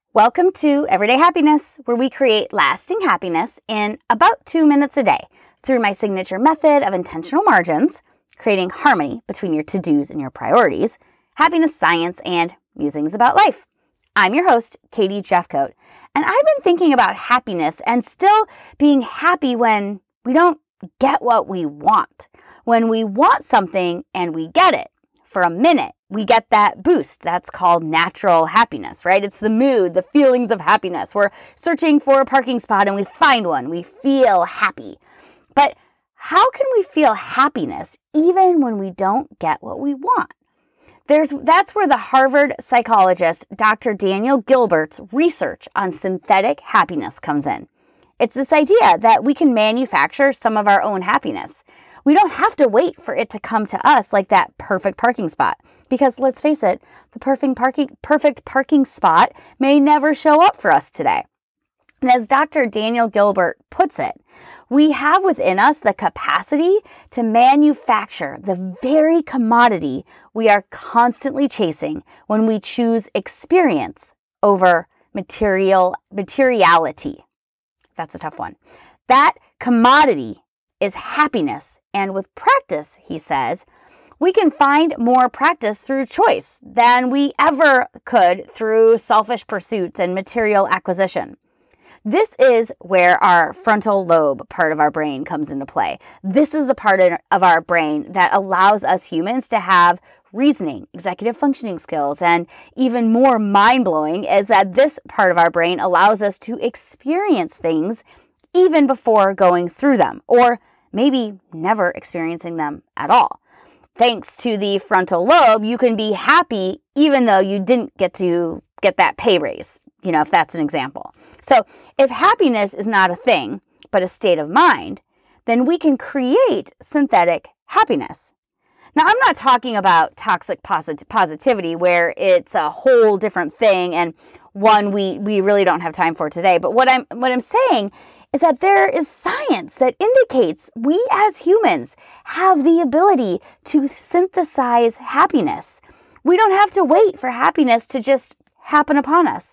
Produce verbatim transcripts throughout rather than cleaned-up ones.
Welcome to Everyday Happiness, where we create lasting happiness in about two minutes a day through my signature method of intentional margins, creating harmony between your to-dos and your priorities, happiness science, and musings about life. I'm your host, Katie Jeffcoat, and I've been thinking about happiness and still being happy when we don't get what we want. When we want something and we get it for a minute, we get that boost. That's called natural happiness, right? It's the mood, the feelings of happiness. We're searching for a parking spot and we find one. We feel happy. But how can we feel happiness even when we don't get what we want? There's, that's where the Harvard psychologist Doctor Daniel Gilbert's research on synthetic happiness comes in. It's this idea that we can manufacture some of our own happiness. We don't have to wait for it to come to us like that perfect parking spot. Because let's face it, the perfect parking, perfect parking spot may never show up for us today. And as Doctor Daniel Gilbert puts it, we have within us the capacity to manufacture the very commodity we are constantly chasing when we choose experience over material materiality. That's a tough one. That commodity is happiness. And with practice, he says, we can find more practice through choice than we ever could through selfish pursuits and material acquisition. This is where our frontal lobe part of our brain comes into play. This is the part of our brain that allows us humans to have reasoning, executive functioning skills, and even more mind-blowing is that this part of our brain allows us to experience things even before going through them, or maybe never experiencing them at all. Thanks to the frontal lobe, you can be happy even though you didn't get to get that pay raise, you know, if that's an example. So if happiness is not a thing, but a state of mind, then we can create synthetic happiness. Now, I'm not talking about toxic posit- positivity where it's a whole different thing and one we, we really don't have time for today. But what I'm what I'm saying is that there is science that indicates we as humans have the ability to synthesize happiness. We don't have to wait for happiness to just happen upon us.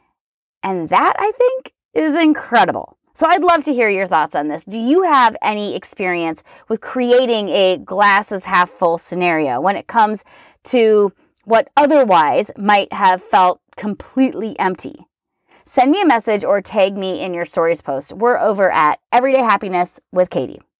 And that, I think, is incredible. So I'd love to hear your thoughts on this. Do you have any experience with creating a glass is half full scenario when it comes to what otherwise might have felt completely empty? Send me a message or tag me in your stories post. We're over at Everyday Happiness with Katie.